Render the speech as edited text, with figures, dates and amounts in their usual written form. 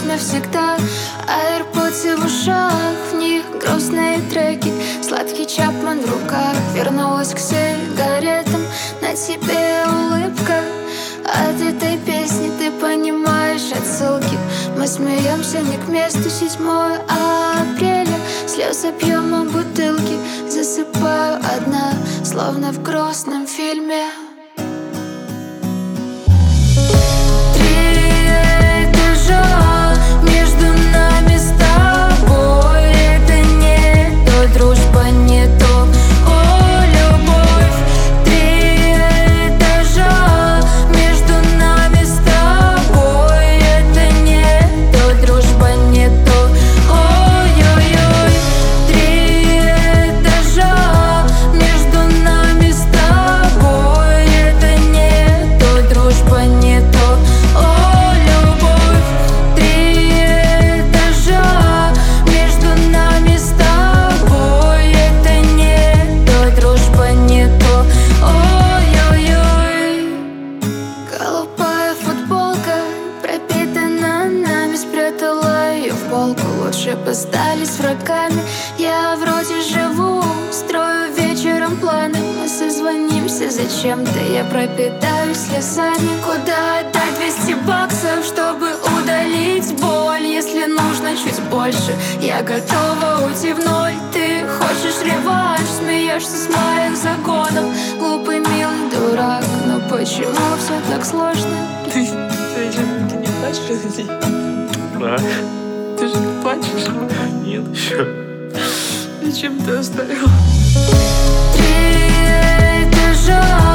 навсегда. AirPods в ушах, в них грустные треки. Сладкий Чапман в руках, вернулась к сигаретам. На тебе улыбка от этой песни, ты понимаешь отсылки. Мы смеемся не к месту, 7 апреля. Слез объемом бутылки, засыпаю одна, словно в грустном фильме. Между нами с тобой это не то, дружба не то, о, любовь. 3 этажа между нами с тобой это не то, дружба не то, ой-ой-ой. 3 этажа между нами с тобой это не то, дружба не то, о, любовь. Лучше бы стали с врагами. Я вроде живу, строю вечером планы. Мы созвонимся зачем-то, я пропитаюсь слезами. Куда отдать 200 баксов, чтобы удалить боль? Если нужно чуть больше, я готова уйти в ноль. Ты хочешь реванш, смеешься с моих законов. Глупый, милый дурак, но почему все так сложно? Ты не плачешь из-за детей? Да. Ты же не плачешь? Нет, еще. Зачем ты оставил? 3 этажа